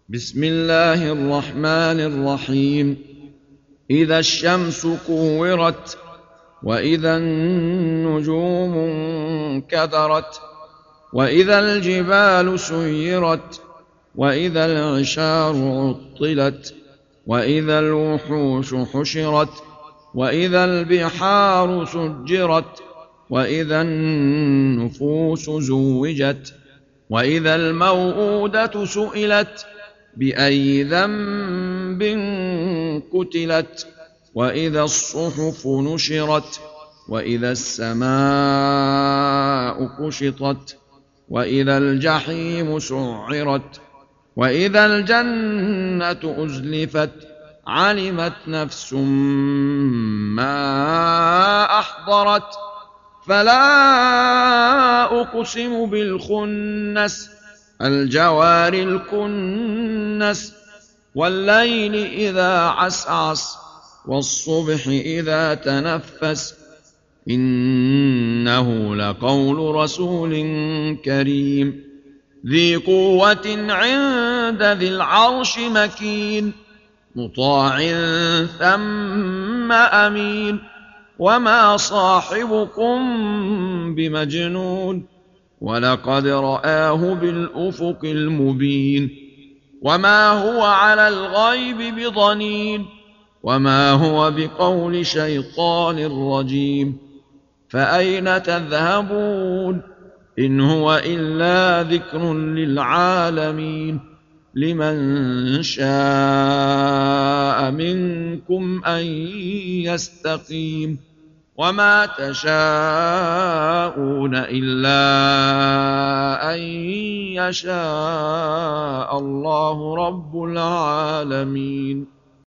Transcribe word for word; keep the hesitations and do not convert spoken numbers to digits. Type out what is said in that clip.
بسم الله الرحمن الرحيم. إذا الشمس كورت وإذا النجوم انكدرت وإذا الجبال سيرت وإذا العشار عطلت وإذا الوحوش حشرت وإذا البحار سجرت وإذا النفوس زوجت وإذا الموءودة سئلت بأي ذنب قتلت وإذا الصحف نشرت وإذا السماء كشطت وإذا الجحيم سعرت وإذا الجنة أزلفت علمت نفس ما أحضرت فلا أقسم بالخنس الجوار الكنس والليل إذا عسعس والصبح إذا تنفس إنه لقول رسول كريم ذي قوة عند ذي العرش مكين مطاع ثم أمين وما صاحبكم بمجنون ولقد رآه بالأفق المبين وما هو على الغيب بضنين وما هو بقول شيطان رجيم فأين تذهبون إن هو إلا ذكر للعالمين لمن شاء منكم أن يستقيم وما تشاءون إلا أن يشاء الله رب العالمين.